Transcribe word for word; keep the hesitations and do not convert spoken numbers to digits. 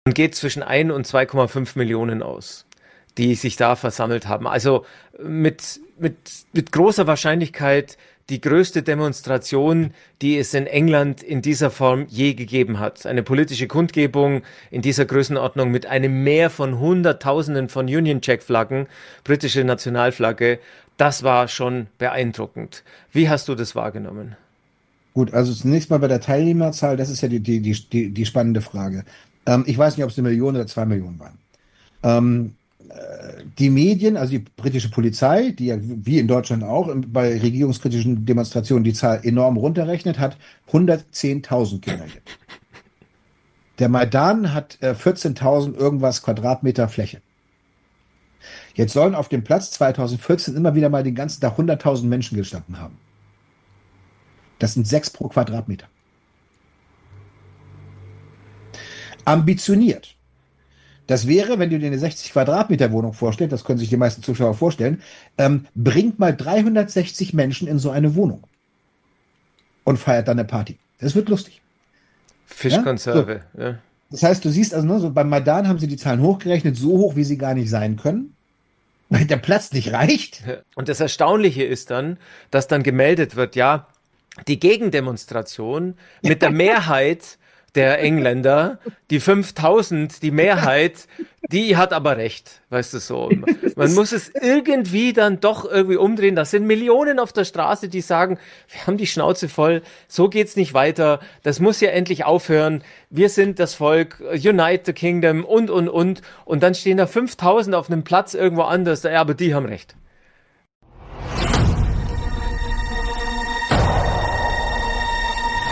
Man geht zwischen ein und zwei Komma fünf Millionen aus, die sich da versammelt haben. Also mit, mit, mit großer Wahrscheinlichkeit die größte Demonstration, die es in England in dieser Form je gegeben hat. Eine politische Kundgebung in dieser Größenordnung mit einem Meer von Hunderttausenden von Union Jack-Flaggen, britische Nationalflagge, das war schon beeindruckend. Wie hast du das wahrgenommen? Gut, also zunächst mal bei der Teilnehmerzahl, das ist ja die, die, die, die, die spannende Frage. Ähm, ich weiß nicht, ob es eine Million oder zwei Millionen waren. Ähm, äh, die Medien, also die britische Polizei, die ja wie in Deutschland auch im- bei regierungskritischen Demonstrationen die Zahl enorm runterrechnet, hat hundertzehntausend generiert. Der Maidan hat äh, vierzehntausend irgendwas Quadratmeter Fläche. Jetzt sollen auf dem Platz zweitausendvierzehn immer wieder mal den ganzen Tag hunderttausend Menschen gestanden haben. Das sind sechs pro Quadratmeter. Ambitioniert. Das wäre, wenn du dir eine sechzig Quadratmeter Wohnung vorstellst, das können sich die meisten Zuschauer vorstellen, ähm, bringt mal dreihundertsechzig Menschen in so eine Wohnung und feiert dann eine Party. Das wird lustig. Ja? So. Fischkonserve, ja. Das heißt, du siehst also, ne, so beim Maidan haben sie die Zahlen hochgerechnet, so hoch, wie sie gar nicht sein können, weil der Platz nicht reicht. Ja. Und das Erstaunliche ist dann, dass dann gemeldet wird, ja, die Gegendemonstration mit der Mehrheit der Engländer, die fünftausend, die Mehrheit, die hat aber recht, weißt du so. Man muss es irgendwie dann doch irgendwie umdrehen. Das sind Millionen auf der Straße, die sagen, wir haben die Schnauze voll, so geht's nicht weiter, das muss ja endlich aufhören, wir sind das Volk, Unite the Kingdom und, und, und. Und dann stehen da fünftausend auf einem Platz irgendwo anders, ja, aber die haben recht.